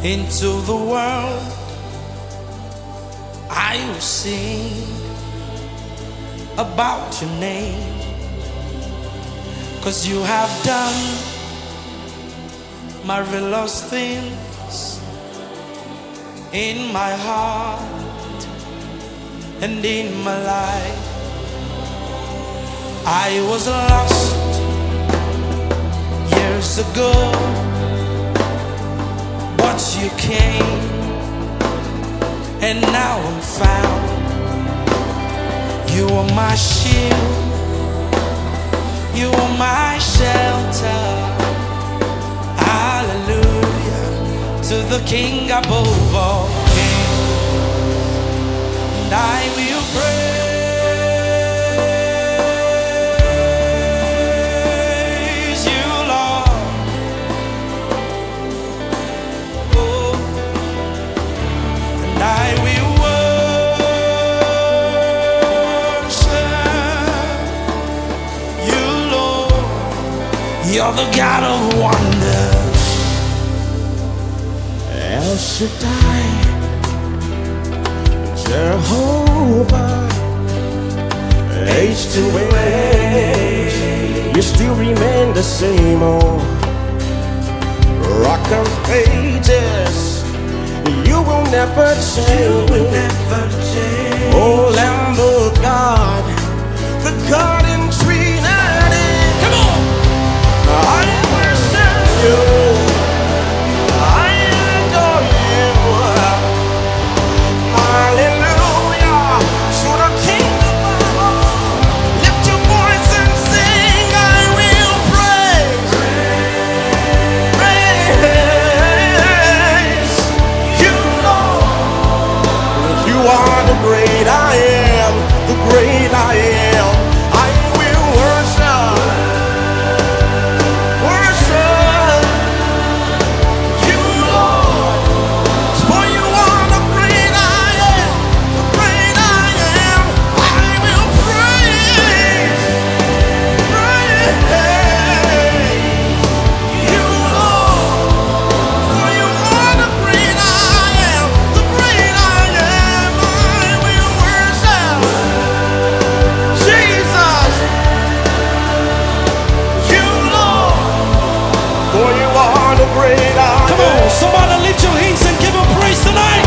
into the world, I will sing about your name, 'cause you have done marvelous things in my heart and in my life. I was lost years ago, but you came and now I'm found. You are my shield, you are my shelter. Hallelujah to the King above all kings. And I will praise you, Lord. Oh, and I will worship you, Lord. You're the God of wonders. El Shaddai, Jehovah, age to age, you still remain the same, oh Rock of Ages, you will never change, oh Lamb of God, the God in Trinity. Come on! I worship you, I adore you. Hallelujah to the King above all. Lift your voice and sing. I will praise you, Lord. You are the great I am, the great I am. I will worship you, Lord. For you are the great I am, the great I am. I will praise you, Lord. For you are the great I am, the great I am. I will worship Jesus, you, Lord. For you are the great I am. Come on, somebody lift your hands and give him praise tonight.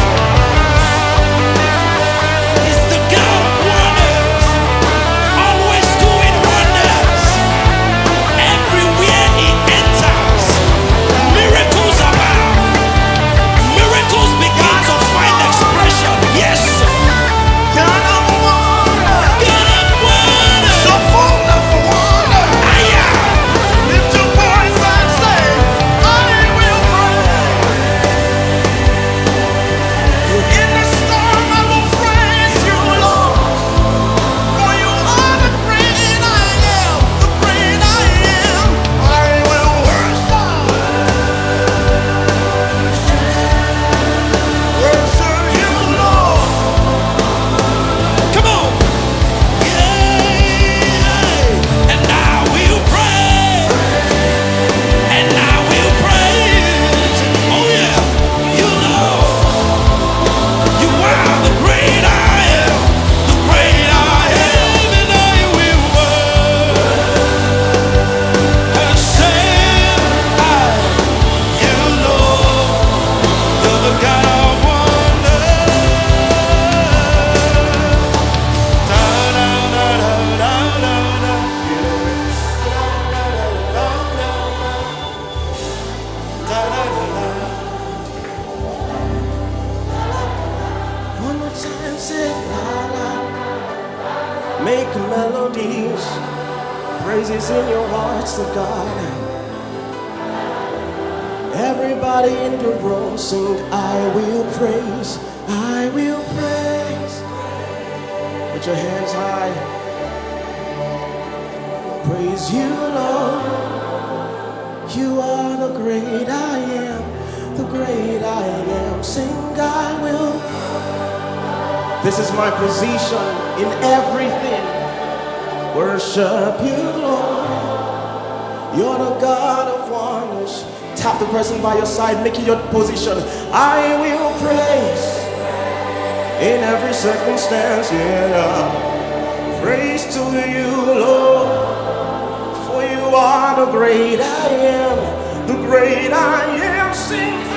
It's the God of wonders, always doing wonders. Everywhere he enters, miracles abound. Miracles begin to find expression. Yes, God of wonder, God of wonders. so full of wonder. I am. Lift your voice and say, I will praise. In the storm I will praise you, Lord. For you are the great I am, the great I am. I will worship you, Lord. Come on. Yeah. And I will praise. And I will praise. Oh yeah. You know. You are the great I am. The great I am. And I will worship you, Lord. You're the God of wonders. Da, da, da, da, da, da, da. Da, da, da, da. One more time, say la la. Make melodies, praises in your hearts to God. Everybody in the room sing, I will praise, I will praise. Put your hands high. Praise you, Lord. You are the great I am, the great I am. Sing, I will. This is my position in everything. Worship you, Lord. You're the God of wonders. Tap the person by your side, make it your position. I will praise in every circumstance, yeah. Praise to you, Lord, for you are the great I am, the great I am. Sing.